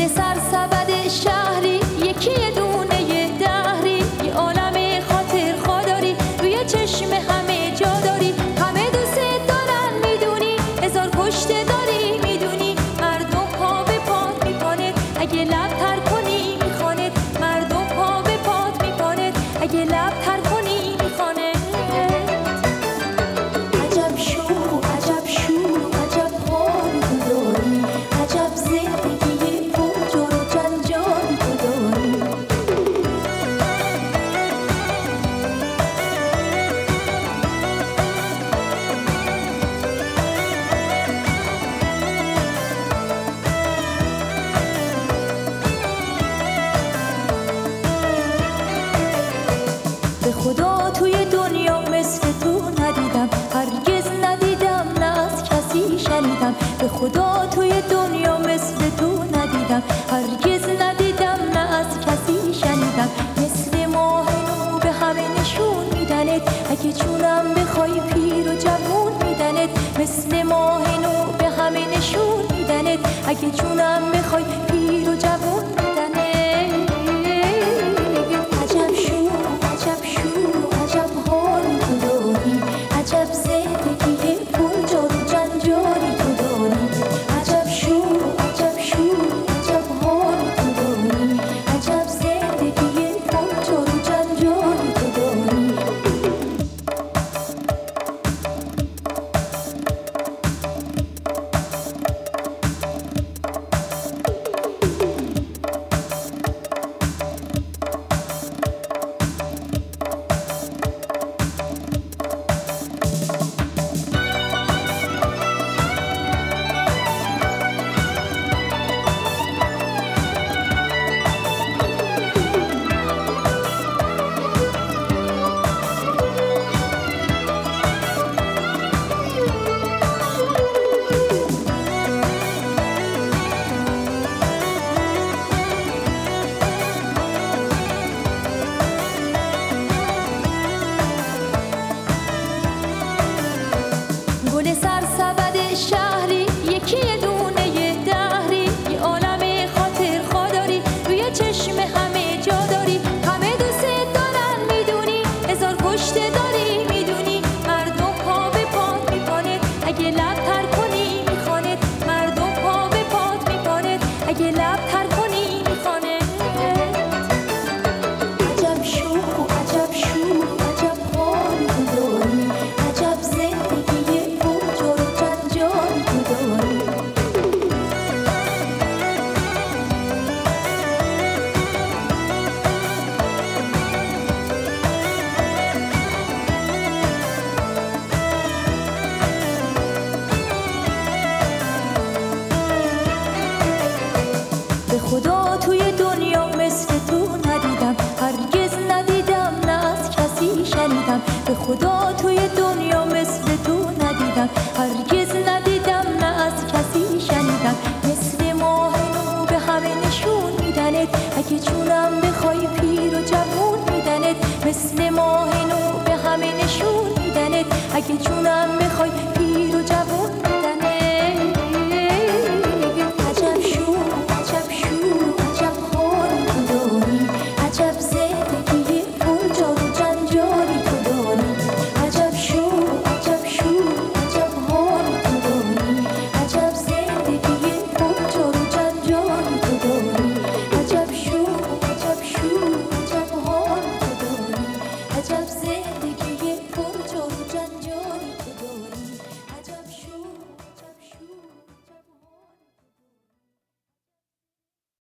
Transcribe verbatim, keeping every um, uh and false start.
گل سرسبد شهری، یکی دونه دهری، یه عالم خاطر خوداری، روی چشم همه جا داری، همه دوست دارن میدونی، هزار پشت داری میدونی، مردم پا به پات میکنه اگه لب تر کنی میخوانه، مردم پا به پات میکنه اگه لب تر کنی میخوانه. عجب شور عجب شور عجب حال تو داری، عجب زندگی پرجار و جنجال تو داری. به خدا توی دنیا مثل تو ندیدم، هرگز ندیدم، نه از کسی شنیدم. به خدا توی دنیا مثل تو ندیدم، هرگز ندیدم، نه از کسی شنیدم. مثل ماه نو به همه نشون میدنت، اگه جونم بخوای پیر و جوون میدنت. مثل ماه نو به همه نشون میدنت، اگه جونم بخوای پیر و جوون میدنت. عجب شور عجب شور عجب حال تو داری، عجب زندگی پرجار و جنجالی تو داری. عجب شور عجب شور عجب حال تو داری، عجب زندگی پرجار و جنجالی تو داری. گل سرسبد شهری، یکی دونه دهری، یه عالم خاطر خوداری، روی چشم همه جا داری، همه دوست دارن میدونی، هزار پشت داری میدونی، مردم پا به پات میکنه اگه لب تر کنی میخوانه، مردم پا به پات میکنه اگه لب تر کنی میخوانه. عجب شور عجب شور عجب حال تو داری، عجب زندگی پرجار و جنجال تو داری. به خدا توی دنیا مثل تو ندیدم، هرگز ندیدم، نه از کسی شنیدم. به خدا توی دنیا مثل تو ندیدم، هرگز ندیدم، نه از کسی شنیدم. مثل ماه نو به همه نشون میدنت، اگه جونم بخوای پیر و جوون میدنت. مثل ماه نو به همه نشون میدنت، اگه جونم بخوای